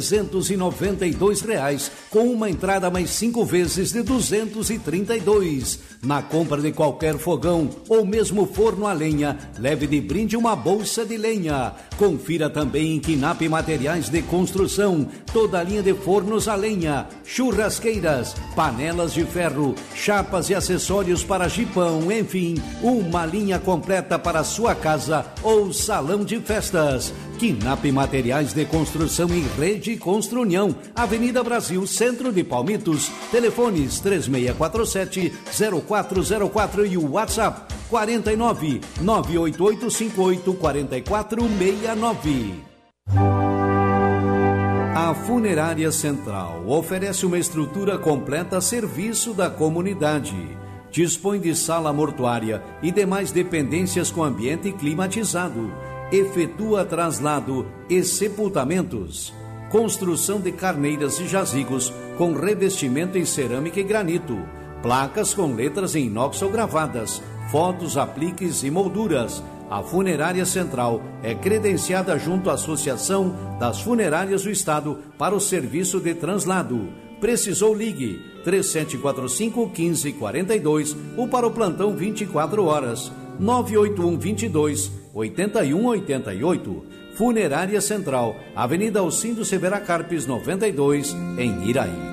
1.392, com uma entrada mais 5 vezes de R$ 232. Na compra de qualquer fogão ou mesmo forno a lenha, leve de brinde uma bolsa de lenha. Confira também em Quinap Materiais de Construção toda a linha de fornos a lenha, churrasqueiras, panelas de ferro, chapas e acessórios para jipão, enfim, uma linha completa para sua casa ou salão de festas. Quinap Materiais de Construção e Rede Construnião, Avenida Brasil, Centro de Palmitos. Telefones 3647-0404 e o WhatsApp 49-98858-4469. A Funerária Central oferece uma estrutura completa a serviço da comunidade. Dispõe de sala mortuária e demais dependências com ambiente climatizado. Efetua traslado e sepultamentos. Construção de carneiras e jazigos com revestimento em cerâmica e granito. Placas com letras em inox ou gravadas. Fotos, apliques e molduras. A Funerária Central é credenciada junto à Associação das Funerárias do Estado para o serviço de translado. Precisou, ligue 3745-1542 ou para o plantão 24 horas 981-22-8188. Funerária Central, Avenida Alcindo Severa Carpes 92, em Iraí.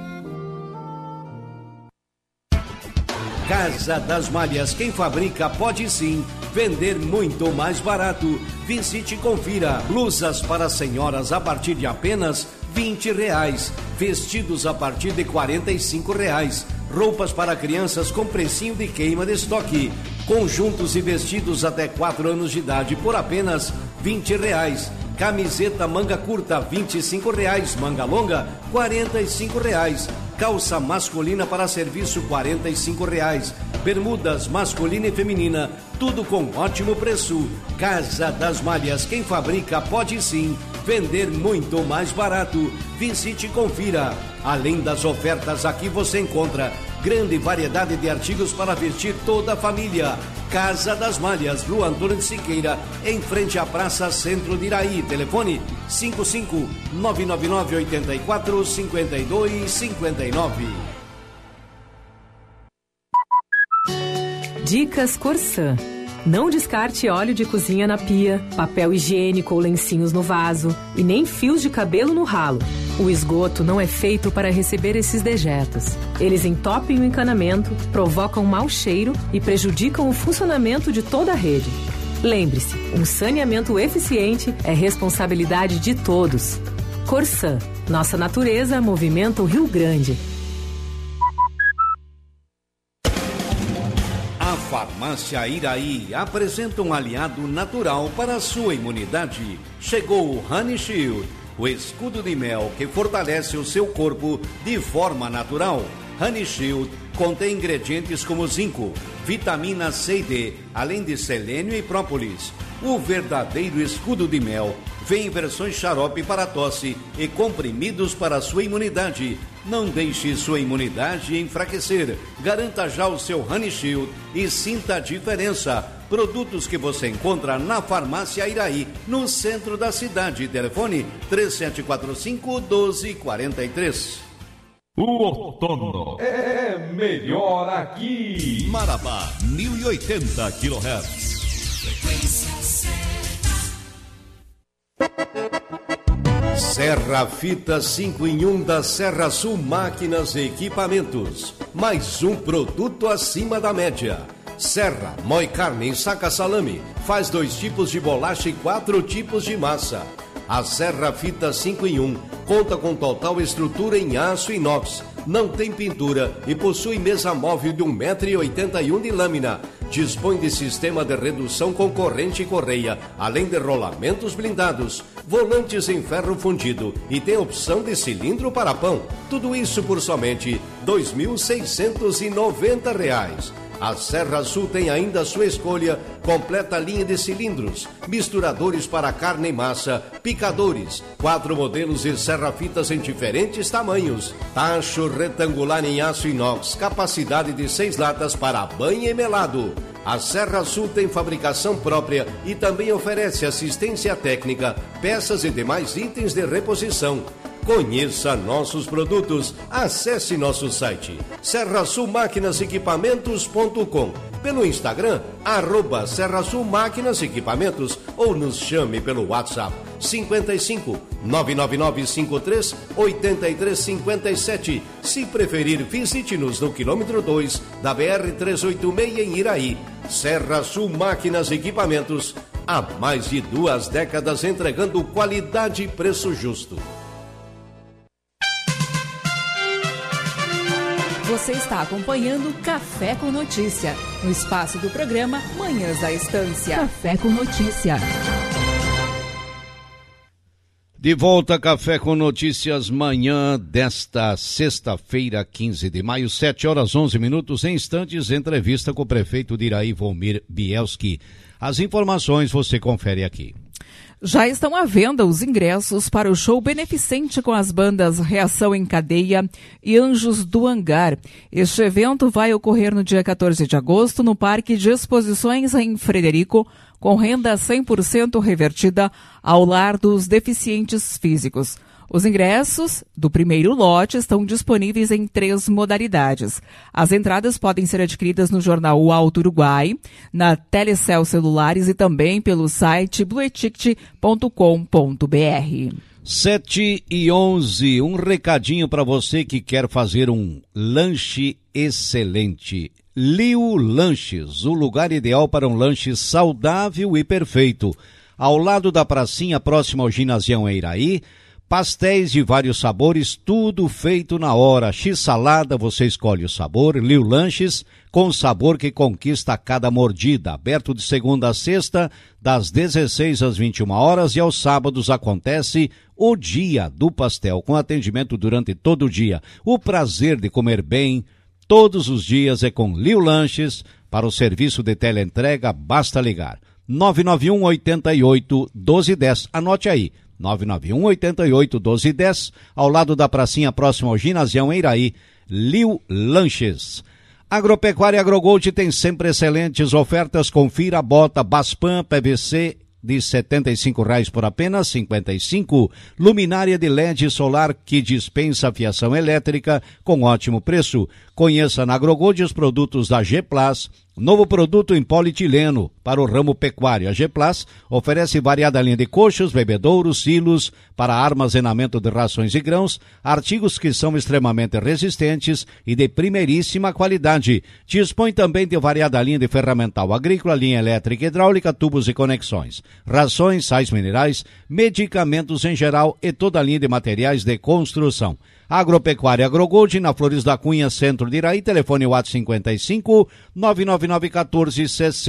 Casa das Malhas, quem fabrica pode sim vender muito mais barato. Visite e confira. Blusas para senhoras a partir de apenas R$20. Vestidos a partir de R$45. Roupas para crianças com precinho de queima de estoque. Conjuntos e vestidos até 4 anos de idade por apenas R$20. Camiseta manga curta R$25. Manga longa R$45. Calça masculina para serviço R$45. Bermudas masculina e feminina, tudo com ótimo preço. Casa das Malhas, quem fabrica pode sim vender muito mais barato. Visite e confira. Além das ofertas, aqui você encontra grande variedade de artigos para vestir toda a família. Casa das Malhas, Rua Antônio de Siqueira, em frente à Praça Centro de Iraí. Telefone 55-999-84-5259. Dicas Corsã. Não descarte óleo de cozinha na pia, papel higiênico ou lencinhos no vaso e nem fios de cabelo no ralo. O esgoto não é feito para receber esses dejetos. Eles entopem o encanamento, provocam mau cheiro e prejudicam o funcionamento de toda a rede. Lembre-se, um saneamento eficiente é responsabilidade de todos. Corsã. Nossa natureza movimenta o Rio Grande. A Farmácia Iraí apresenta um aliado natural para a sua imunidade. Chegou o Honey Shield, o escudo de mel que fortalece o seu corpo de forma natural. Honey Shield contém ingredientes como zinco, vitamina C e D, além de selênio e própolis. O verdadeiro escudo de mel vem em versões xarope para tosse e comprimidos para a sua imunidade. Não deixe sua imunidade enfraquecer. Garanta já o seu Honey Shield e sinta a diferença. Produtos que você encontra na Farmácia Iraí, no centro da cidade. Telefone 3745-1243. O outono é melhor aqui. Marabá, 1080 kHz. Serra Fita 5 em 1 da Serra Sul Máquinas e Equipamentos. Mais um produto acima da média. Serra, moe carne e saca salame. Faz 2 tipos de bolacha e 4 tipos de massa. A Serra Fita 5 em 1 conta com total estrutura em aço inox. Não tem pintura e possui mesa móvel de 1,81 m de lâmina. Dispõe de sistema de redução com corrente e correia, além de rolamentos blindados, volantes em ferro fundido e tem opção de cilindro para pão. Tudo isso por somente R$ 2.690. A Serra Sul tem ainda a sua escolha, completa linha de cilindros, misturadores para carne e massa, picadores, 4 modelos de serra-fitas em diferentes tamanhos, tacho retangular em aço inox, capacidade de 6 latas para banho e melado. A Serra Sul tem fabricação própria e também oferece assistência técnica, peças e demais itens de reposição. Conheça nossos produtos, acesse nosso site serrasulmaquinasequipamentos.com, pelo Instagram @Serra Sul Máquinas e Equipamentos ou nos chame pelo WhatsApp 55 99953 8357. Se preferir, visite-nos no quilômetro 2 da BR-386 em Iraí. Serra Sul Máquinas e Equipamentos, há mais de 2 décadas entregando qualidade e preço justo. Você está acompanhando Café com Notícia, no espaço do programa Manhãs da Estância. Café com Notícia. De volta, Café com Notícias, manhã desta sexta-feira, 15 de maio, 7h11, em instantes, entrevista com o prefeito de Iraí, Volmir Bielski. As informações você confere aqui. Já estão à venda os ingressos para o show beneficente com as bandas Reação em Cadeia e Anjos do Hangar. Este evento vai ocorrer no dia 14 de agosto no Parque de Exposições em Frederico, com renda 100% revertida ao lar dos deficientes físicos. Os ingressos do primeiro lote estão disponíveis em 3 modalidades. As entradas podem ser adquiridas no jornal O Alto Uruguai, na Telecel Celulares e também pelo site blueticket.com.br. 7h11, um recadinho para você que quer fazer um lanche excelente. Liu Lanches, o lugar ideal para um lanche saudável e perfeito. Ao lado da pracinha próxima ao ginásio em Iraí, pastéis de vários sabores, tudo feito na hora. X-salada, você escolhe o sabor. Liu Lanches, com sabor que conquista a cada mordida. Aberto de segunda a sexta, das 16 às 21 horas, e aos sábados acontece o Dia do Pastel, com atendimento durante todo o dia. O prazer de comer bem todos os dias é com Liu Lanches. Para o serviço de teleentrega, basta ligar 991 88 1210. Anote aí, 991 88 1210, ao lado da pracinha próxima ao ginásio em Iraí, Liu Lanches. Agropecuária Agrogold tem sempre excelentes ofertas. Confira a bota Baspan PVC de R$ 75,00 por apenas R$ 55. Luminária de LED solar que dispensa fiação elétrica com ótimo preço. Conheça na Agrogold os produtos da G-Plus, novo produto em polietileno para o ramo pecuário. A G-Plus oferece variada linha de coxos, bebedouros, silos para armazenamento de rações e grãos, artigos que são extremamente resistentes e de primeiríssima qualidade. Dispõe também de variada linha de ferramental agrícola, linha elétrica e hidráulica, tubos e conexões, rações, sais minerais, medicamentos em geral e toda a linha de materiais de construção. Agropecuária Agrogold, na Flores da Cunha, centro de Iraí, telefone WhatsApp 55 99914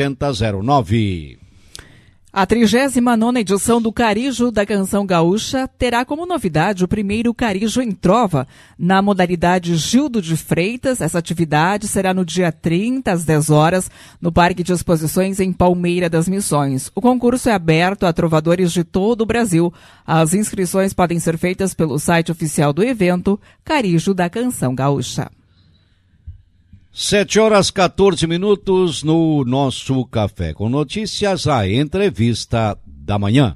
6009. A 39ª edição do Carijo da Canção Gaúcha terá como novidade o primeiro Carijo em Trova, na modalidade Gildo de Freitas. Essa atividade será no dia 30, às 10 horas, no Parque de Exposições em Palmeira das Missões. O concurso é aberto a trovadores de todo o Brasil. As inscrições podem ser feitas pelo site oficial do evento, Carijo da Canção Gaúcha. 7h14 no nosso Café com Notícias, a entrevista da manhã.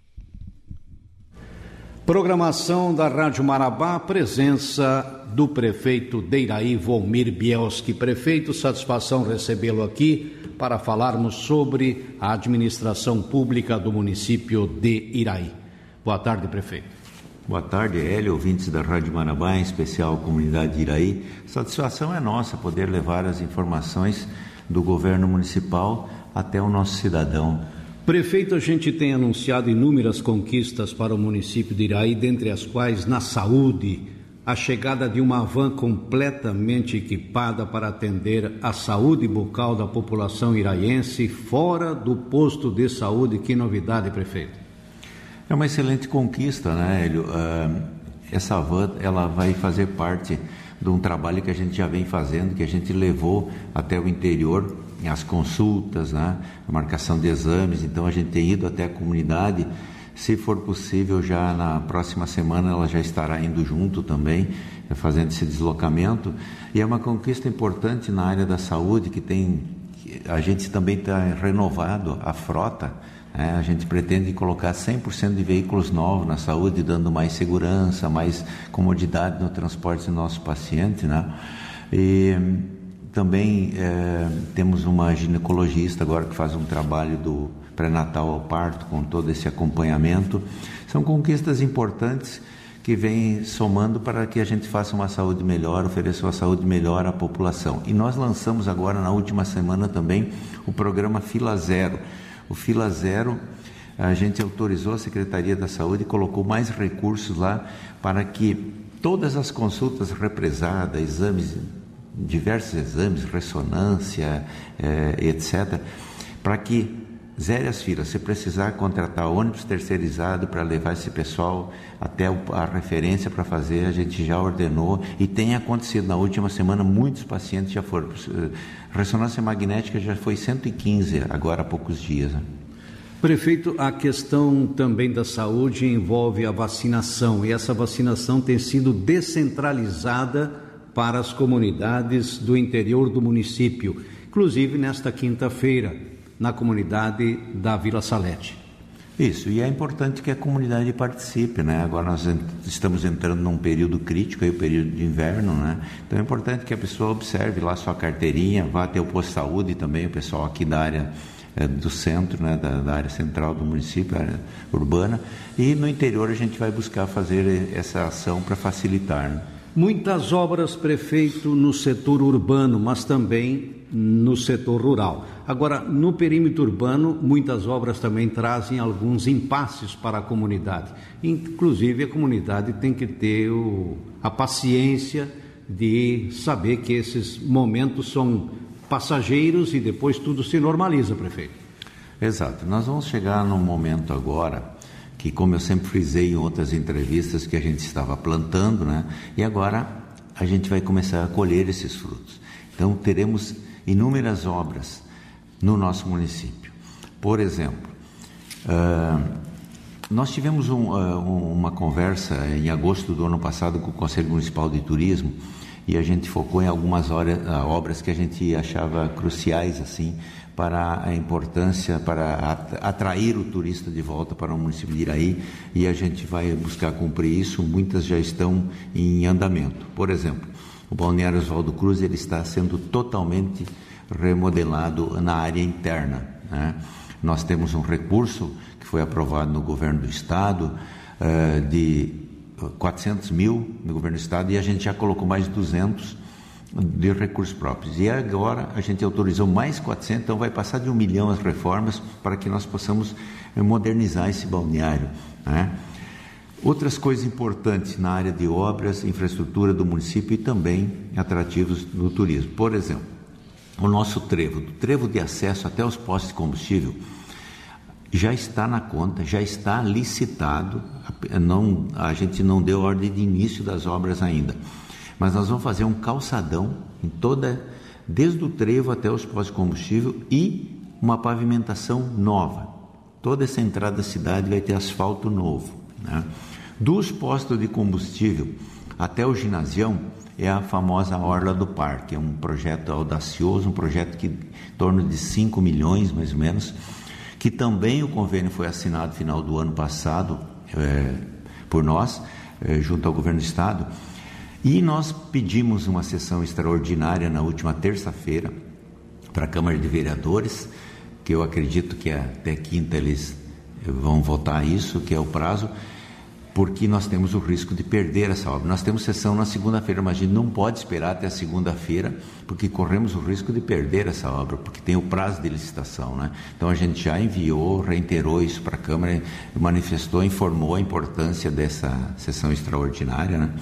Programação da Rádio Marabá, presença do prefeito de Iraí, Volmir Bielski. Prefeito, satisfação recebê-lo aqui para falarmos sobre a administração pública do município de Iraí. Boa tarde, prefeito. Boa tarde, Hélio, ouvintes da Rádio Marabá, em especial a comunidade de Iraí. Satisfação é nossa poder levar as informações do governo municipal até o nosso cidadão. Prefeito, a gente tem anunciado inúmeras conquistas para o município de Iraí, dentre as quais, na saúde, a chegada de uma van completamente equipada para atender a saúde bucal da população iraiense fora do posto de saúde. Que novidade, prefeito? É uma excelente conquista, né, Hélio? Essa van, ela vai fazer parte de um trabalho que a gente já vem fazendo, que a gente levou até o interior, as consultas, né? A marcação de exames. Então a gente tem ido até a comunidade. Se for possível, já na próxima semana ela já estará indo junto também, fazendo esse deslocamento. E é uma conquista importante na área da saúde, a gente também está renovado a frota. A gente pretende colocar 100% de veículos novos na saúde, dando mais segurança, mais comodidade no transporte do nosso paciente, né? E também temos uma ginecologista agora que faz um trabalho do pré-natal ao parto, com todo esse acompanhamento. São conquistas importantes que vêm somando para que a gente faça uma saúde melhor, ofereça uma saúde melhor à população. E nós lançamos agora, na última semana também, o programa Fila Zero. O Fila Zero, a gente autorizou a Secretaria da Saúde e colocou mais recursos lá para que todas as consultas represadas, exames, diversos exames, ressonância, etc., para que zere as filas. Se precisar contratar ônibus terceirizado para levar esse pessoal até a referência para fazer, a gente já ordenou e tem acontecido. Na última semana, muitos pacientes já foram. Ressonância magnética já foi 115 agora há poucos dias. Né? Prefeito, a questão também da saúde envolve a vacinação, e essa vacinação tem sido descentralizada para as comunidades do interior do município, inclusive nesta quinta-feira, na comunidade da Vila Salete. Isso, e é importante que a comunidade participe, né? Agora nós estamos entrando num período crítico, aí o período de inverno, né? Então é importante que a pessoa observe lá sua carteirinha, vá até o posto de saúde também, o pessoal aqui da área do centro, né? Da área central do município, área urbana, e no interior a gente vai buscar fazer essa ação para facilitar, né? Muitas obras, prefeito, no setor urbano, mas também no setor rural. Agora, no perímetro urbano, muitas obras também trazem alguns impasses para a comunidade. Inclusive, a comunidade tem que ter a paciência de saber que esses momentos são passageiros e depois tudo se normaliza, prefeito. Exato. Nós vamos chegar num momento agora que, como eu sempre frisei em outras entrevistas, que a gente estava plantando, né? E agora a gente vai começar a colher esses frutos. Então, teremos inúmeras obras no nosso município. Por exemplo, nós tivemos uma conversa em agosto do ano passado com o Conselho Municipal de Turismo, e a gente focou em algumas obras que a gente achava cruciais, assim, para a importância, para atrair o turista de volta para o município de Iraí, e a gente vai buscar cumprir isso. Muitas já estão em andamento. Por exemplo, o Balneário Oswaldo Cruz, ele está sendo totalmente remodelado na área interna, né? Nós temos um recurso que foi aprovado no governo do estado, de 400 mil no governo do estado, e a gente já colocou mais 200 de recursos próprios. E agora a gente autorizou mais 400, então vai passar de 1 milhão as reformas para que nós possamos modernizar esse balneário, né? Outras coisas importantes na área de obras, infraestrutura do município e também atrativos no turismo. Por exemplo, o nosso trevo, do trevo de acesso até os postos de combustível, já está na conta, já está licitado. A gente não deu ordem de início das obras ainda, mas nós vamos fazer um calçadão desde o trevo até os postos de combustível, e uma pavimentação nova. Toda essa entrada da cidade vai ter asfalto novo, né? Dos postos de combustível até o ginasião é a famosa Orla do Parque. É um projeto audacioso, um projeto que em torno de 5 milhões mais ou menos, que também o convênio foi assinado no final do ano passado por nós, junto ao governo do estado, e nós pedimos uma sessão extraordinária na última terça-feira para a Câmara de Vereadores, que eu acredito que até quinta eles vão votar isso, que é o prazo, porque nós temos o risco de perder essa obra. Nós temos sessão na segunda-feira, mas a gente não pode esperar até a segunda-feira, porque corremos o risco de perder essa obra, porque tem o prazo de licitação, né? Então a gente já enviou, reiterou isso para a Câmara, manifestou, informou a importância dessa sessão extraordinária, né?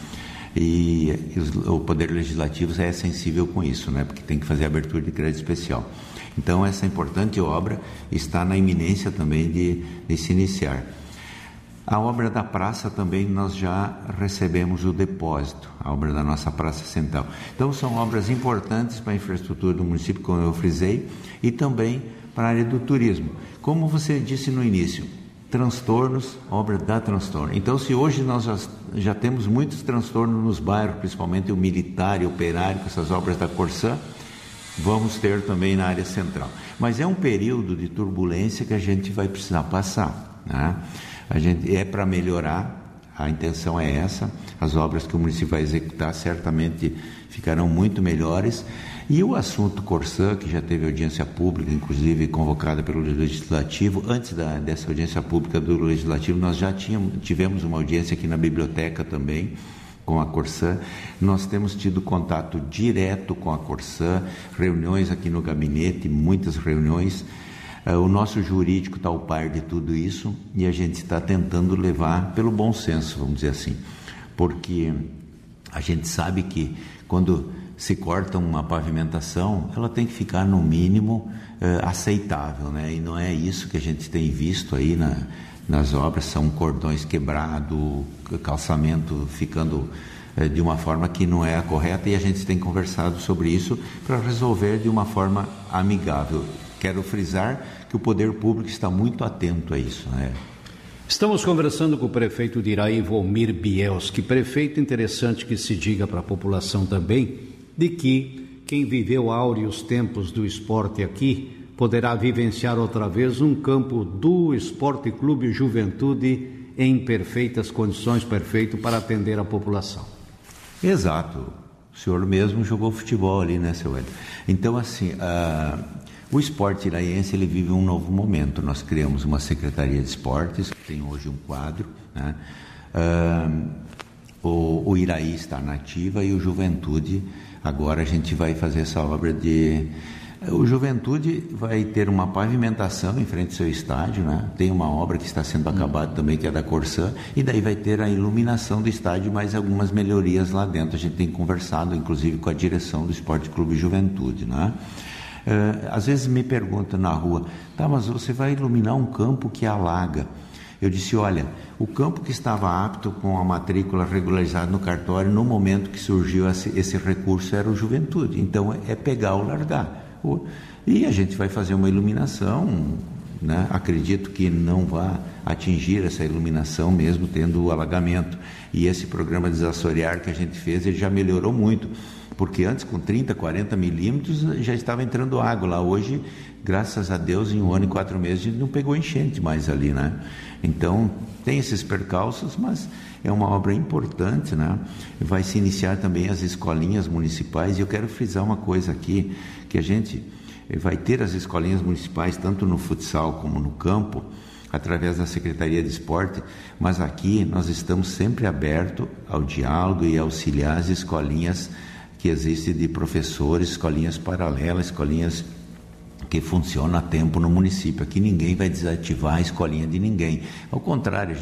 E o Poder Legislativo é sensível com isso, né? Porque tem que fazer abertura de crédito especial. Então essa importante obra está na iminência também de se iniciar. A obra da praça também nós já recebemos o depósito, a obra da nossa praça central. Então são obras importantes para a infraestrutura do município, como eu frisei, e também para a área do turismo. Como você disse no início, transtornos, obra dá transtorno. Então, se hoje nós já temos muitos transtornos nos bairros, principalmente o militar e o operário, com essas obras da Corsã, vamos ter também na área central. Mas é um período de turbulência que a gente vai precisar passar, né? É para melhorar, a intenção é essa, as obras que o município vai executar certamente ficarão muito melhores. E o assunto Corsã, que já teve audiência pública, inclusive convocada pelo Legislativo, antes dessa audiência pública do Legislativo, nós já tivemos uma audiência aqui na biblioteca também, com a Corsã. Nós temos tido contato direto com a Corsã, reuniões aqui no gabinete, muitas reuniões. O nosso jurídico está ao par de tudo isso e a gente está tentando levar pelo bom senso, vamos dizer assim, porque a gente sabe que quando se corta uma pavimentação, ela tem que ficar no mínimo aceitável, né? E não é isso que a gente tem visto aí nas obras, são cordões quebrados, calçamento ficando de uma forma que não é a correta, e a gente tem conversado sobre isso para resolver de uma forma amigável. Quero frisar que o poder público está muito atento a isso, né? Estamos conversando com o prefeito de Iraí, Volmir Bielski. Prefeito, interessante que se diga para a população também de que quem viveu áureos tempos do esporte aqui poderá vivenciar outra vez um campo do Esporte Clube Juventude em perfeitas condições, perfeito para atender a população. Exato. O senhor mesmo jogou futebol ali, né, seu Hélio? Então, assim, o esporte iraiense, ele vive um novo momento. Nós criamos uma Secretaria de Esportes, que tem hoje um quadro, né? O Iraí está na ativa e o Juventude, agora a gente vai fazer essa obra de... O Juventude vai ter uma pavimentação em frente ao seu estádio, né? Tem uma obra que está sendo acabada também, que é da Corsã, e daí vai ter a iluminação do estádio, mais algumas melhorias lá dentro. A gente tem conversado, inclusive, com a direção do Esporte Clube Juventude, né? Às vezes me perguntam na rua, tá, mas você vai iluminar um campo que alaga. Eu disse, olha, o campo que estava apto com a matrícula regularizada no cartório, no momento que surgiu esse recurso, era o Juventude. Então, é pegar ou largar. E a gente vai fazer uma iluminação, né? Acredito que não vai atingir essa iluminação mesmo tendo o alagamento. E esse programa desassorear que a gente fez, ele já melhorou muito, porque antes com 30, 40 milímetros já estava entrando água lá. Hoje, graças a Deus, em 1 ano e 4 meses a gente não pegou enchente mais ali, né? Então tem esses percalços, mas é uma obra importante, né? Vai se iniciar também as escolinhas municipais, e eu quero frisar uma coisa aqui, que a gente vai ter as escolinhas municipais tanto no futsal como no campo, através da Secretaria de Esporte, mas aqui nós estamos sempre abertos ao diálogo e auxiliar as escolinhas que existem de professores, escolinhas paralelas, escolinhas que funcionam a tempo no município. Aqui ninguém vai desativar a escolinha de ninguém. Ao contrário,